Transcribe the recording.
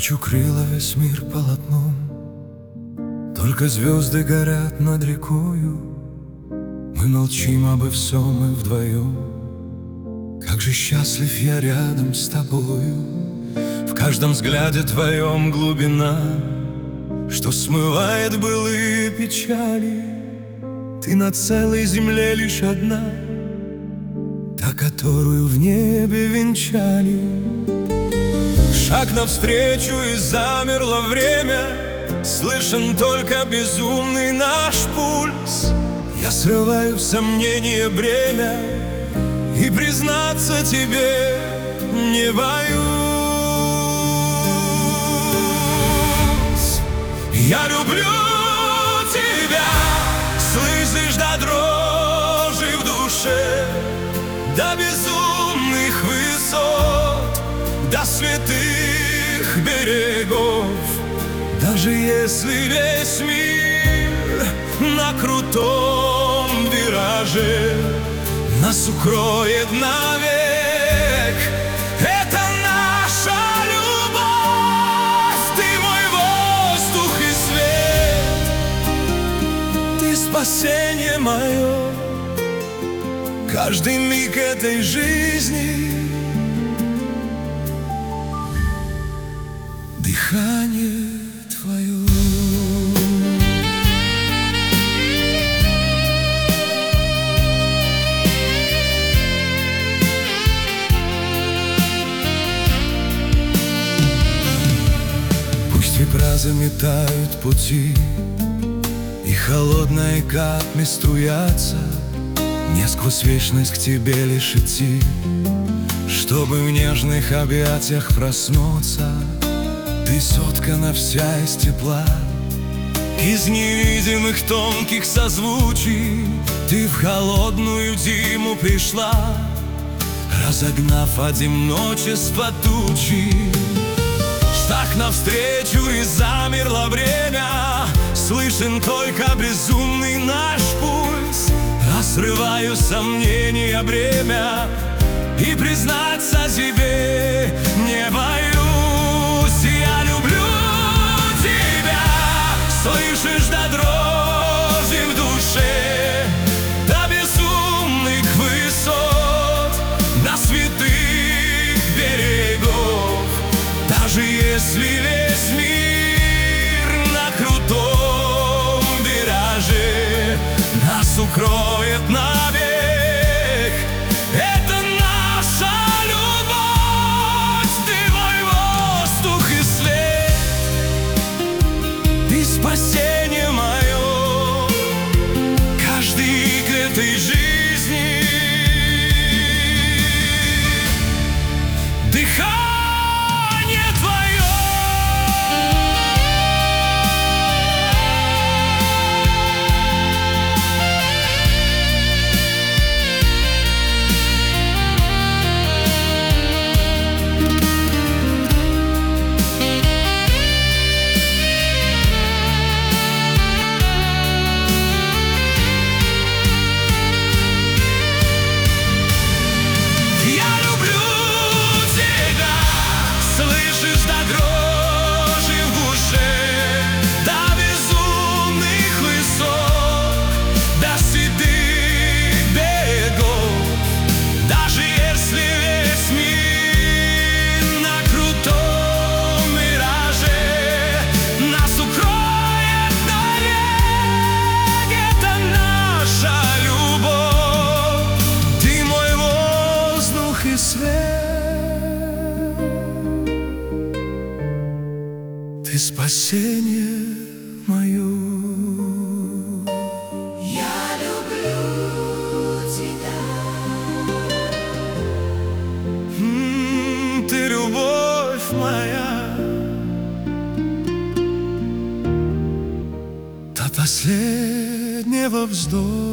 Ночь укрыла весь мир полотном, только звезды горят над рекою. Мы молчим обо всем и вдвоем. Как же счастлив я рядом с тобою. В каждом взгляде твоем глубина, что смывает былые печали. Ты на целой земле лишь одна, та, которую в небе венчали. Шаг навстречу, и замерло время. Слышен только безумный наш пульс. Я срываю сомнения бремя и признаться тебе не боюсь. Я люблю тебя, слышишь, до дрожи в душе, до безумных высот, до святых берегов. Даже если весь мир на крутом вираже нас укроет навек, это наша любовь. Ты мой воздух и свет, ты спасение мое, каждый миг этой жизни, дыхание твое. Пусть ветра заметают пути, и холодной капли струятся, мне сквозь вечность к тебе лишь идти, чтобы в нежных объятиях проснуться. Ты соткана вся из тепла, из невидимых тонких созвучий. Ты в холодную зиму пришла, разогнав одиночество тучи. Шаг навстречу, и замерло время. Слышен только безумный наш пульс. Я срываю сомнения бремя и признаться себе не боюсь. Я люблю тебя, слышишь, до дрожи в душе, до безумных высот, до святых берегов. Даже если весь мир на крутом вираже нас укроет навек, это наша любовь. Ты мой воздух и свет, ты спасение мое, каждый миг этой жизни, дыхание твое. Ты спасение мое. Я люблю тебя. Ты любовь моя, до последнего вздоха.